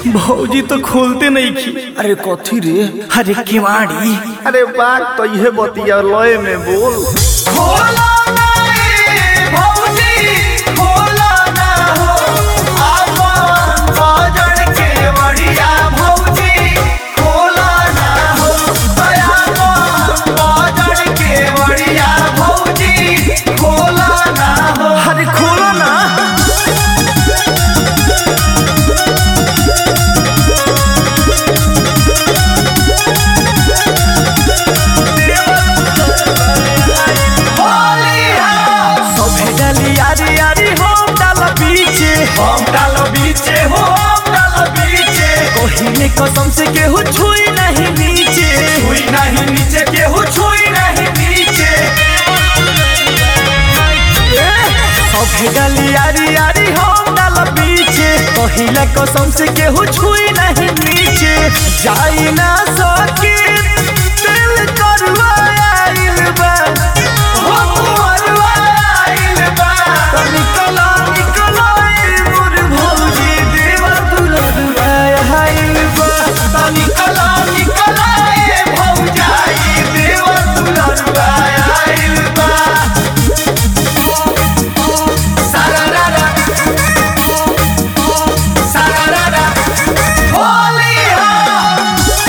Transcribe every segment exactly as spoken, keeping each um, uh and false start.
भौजी तो खोलते नहीं की। अरे कथी रे? अरे किवाड़ी। अरे बात तो ये बतिया लय में बोल। खोला ना रे भौजी, खोला ना हो आपन बाजार के बढ़िया भौजी, खोला ना हो आपन बाजार के बढ़िया भौजी, खोला ना हो। अरे खोलो ना। कसम से केहू छुई नहीं नीचे, छुई नहीं नीचे, केहू छुई नहीं नीचे। सब यारी यारी हम डाल पीछे, कहिला कसम से केहू छुई नहीं नीचे। जाई ना सके दिल करवा आइल बा, हो करवा आइल बा। तो निकला निकला ए मोर भौजी, देवा दुल्हन आइल बा। तो निकला निकला ए भौजाई, देवा दुल्हन आइल बा। सारारा सारारा होली हो।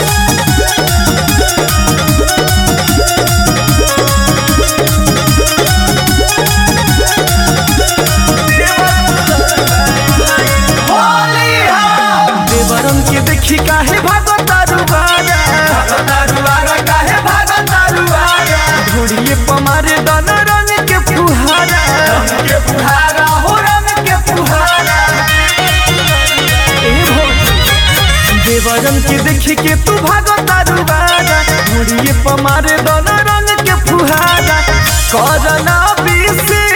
देवरम के देखी काहे भागो तारुवारा, भागो तारुवारा काहे भागो तारुवारा। घोड़िए पमारे दाना रंग के फुहारा, रंग के फुहारा हो रंग के फुहारा। ए भौजी देवरम के देखी के तू भागो तारुवारा, घोड़िए पमारे दाना रंग के फुहारा। करना बीसे